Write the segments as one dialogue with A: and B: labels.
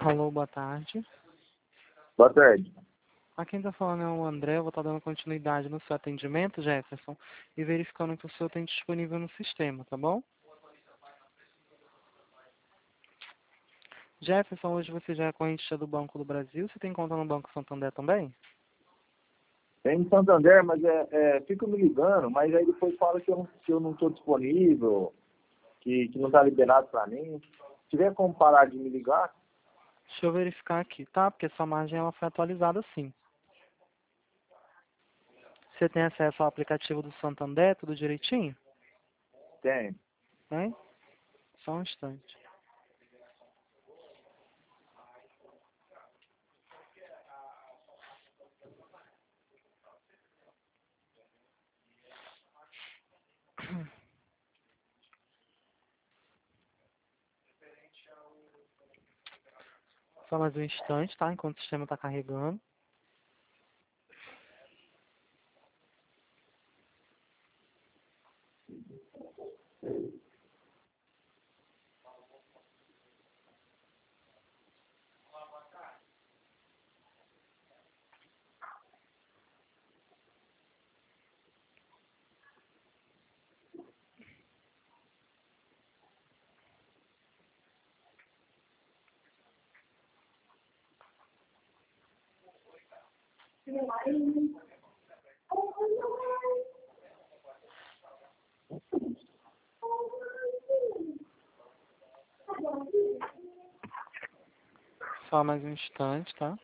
A: Alô, boa tarde.
B: Boa tarde.
A: Aqui quem está falando é o André. Eu vou estar dando continuidade no seu atendimento, Jefferson, e verificando o que o senhor tem disponível no sistema, tá bom? Jefferson, hoje você já é correntista do Banco do Brasil. Você tem conta no Banco Santander também?
B: Tem em Santander, mas fico me ligando, mas aí depois fala que eu não estou disponível, que não está liberado para mim. Se tiver como parar de me ligar,
A: Deixa eu verificar aqui, tá? Porque sua margem ela foi atualizada sim. Você tem acesso ao aplicativo do Santander, tudo direitinho?
B: tem.
A: Tem? Só um instante. Só mais um instante, tá? Enquanto o sistema está carregando. Só mais um instante, tá?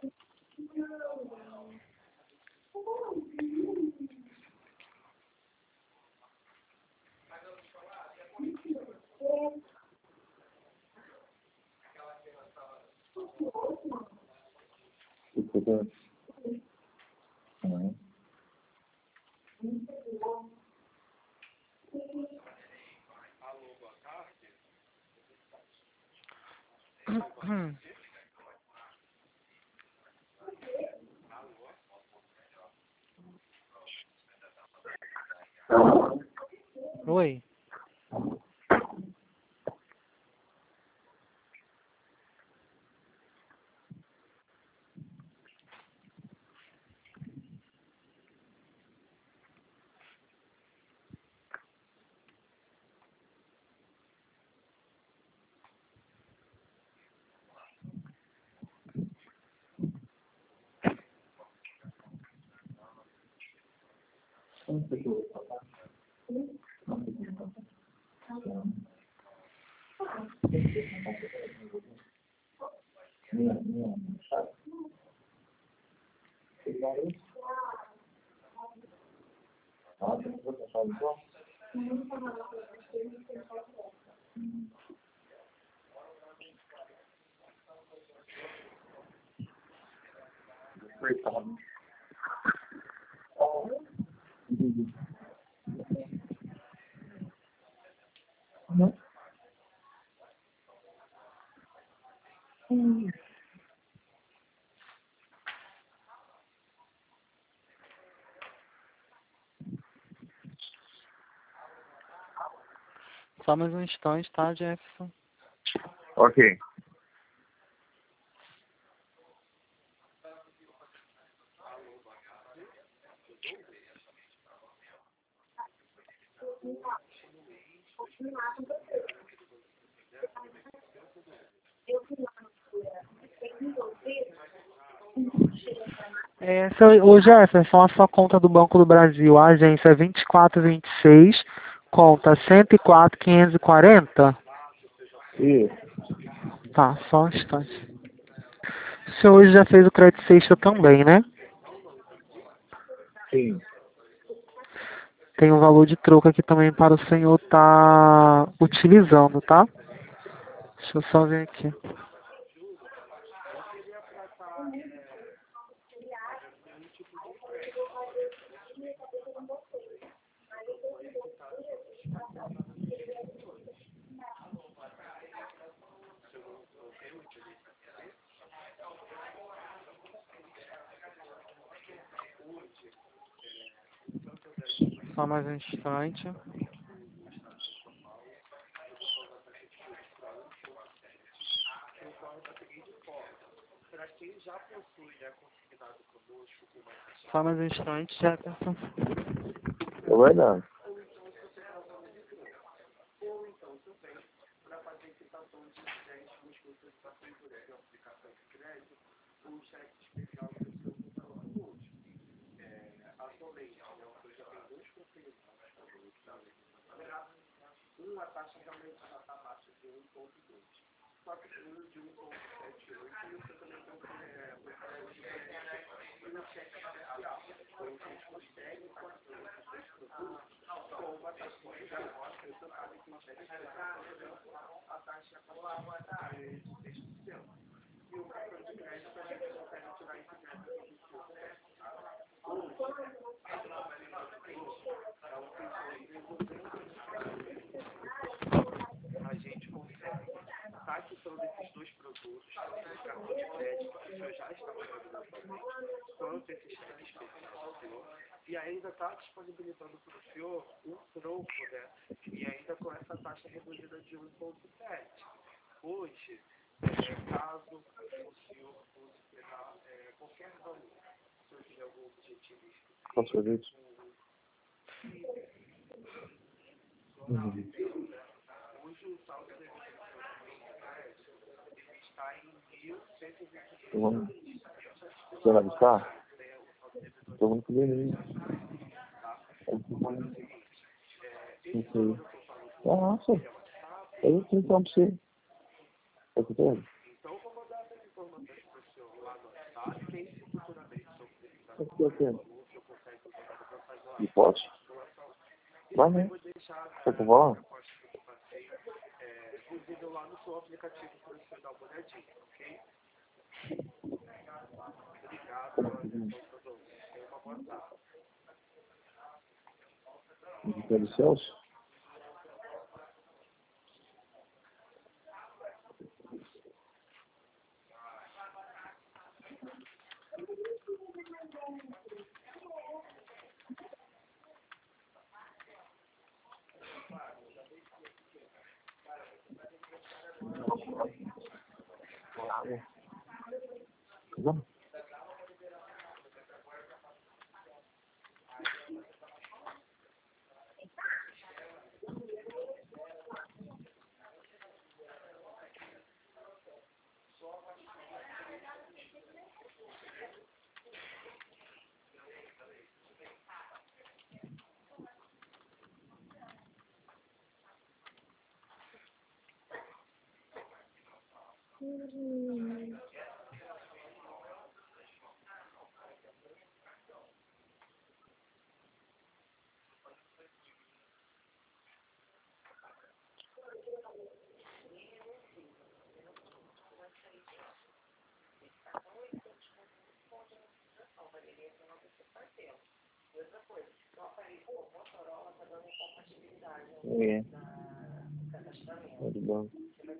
A: Oi. Só mais um instante, tá, Jefferson?
B: Ok.
A: Ô Jefferson, a sua conta do Banco do Brasil, a agência é 2426, conta 104.540?
B: Isso.
A: Tá, só um instante. O senhor hoje já fez o crédito sexta também, né?
B: Sim.
A: Tem um valor de troco aqui também para o senhor estar utilizando, tá? Deixa eu só ver aqui. Só mais um instante. Só mais um instante, Jefferson.
B: Eu vai dar. Posso ver isso? Vamos. Você vai buscar? Então vamos comer ele. Não sei. Nossa. Eu tenho pra você. Tá escutando? E pode? Vai, né? Quer que eu vá lá? Do Celso? Vamos. É. Tudo bom.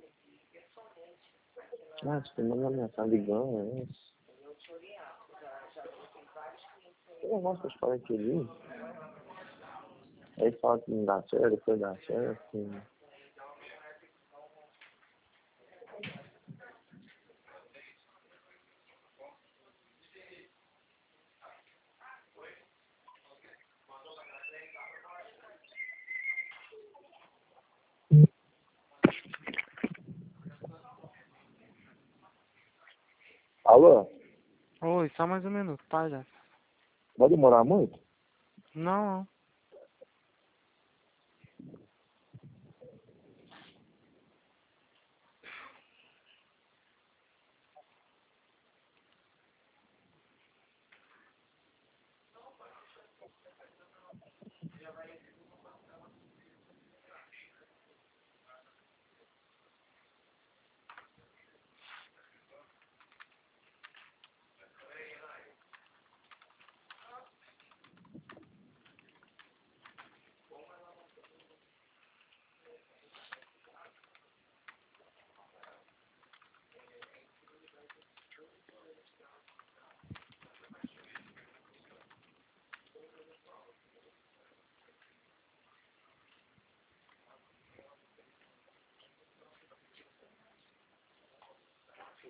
B: Ah, você mandou uma mensagem ligando, é isso. Tem negócio que eu te falei que ali. Aí fala que não dá certo, depois dá certo. Alô?
A: Oi, só mais um minuto, tá, Jefferson?
B: Vai demorar muito?
A: Não.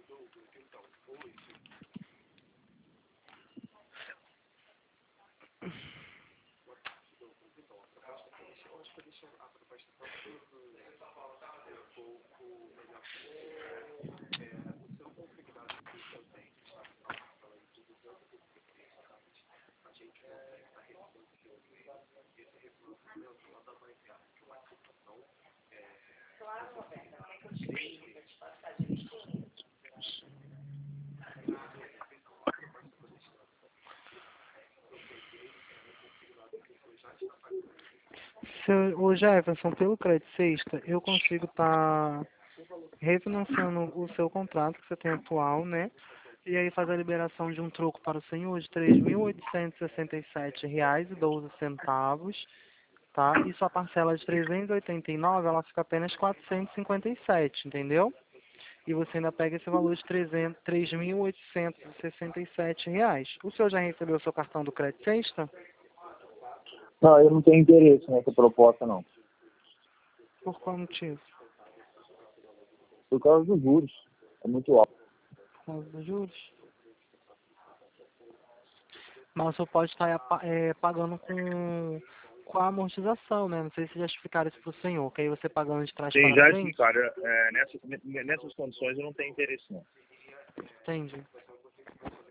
A: Ô Jefferson, pelo crédito sexta, eu consigo estar refinanciando o seu contrato que você tem atual, né? E aí fazer a liberação de um troco para o senhor de R$ 3.867,12, tá? E sua parcela de 389, ela fica apenas 457, entendeu? E você ainda pega esse valor de R$ 3.867. O senhor já recebeu o seu cartão do crédito sexta?
B: Não, eu não tenho interesse nessa proposta, não.
A: Por qual motivo?
B: Por causa dos juros. É muito alto.
A: Por causa dos juros? Mas o senhor pode estar pagando com a amortização, né? Não sei se já explicaram isso para o senhor, que aí você pagando de trás
B: Sim,
A: para
B: já
A: frente.
B: explicaram. Nessas condições eu não tenho interesse, não.
A: Entendi.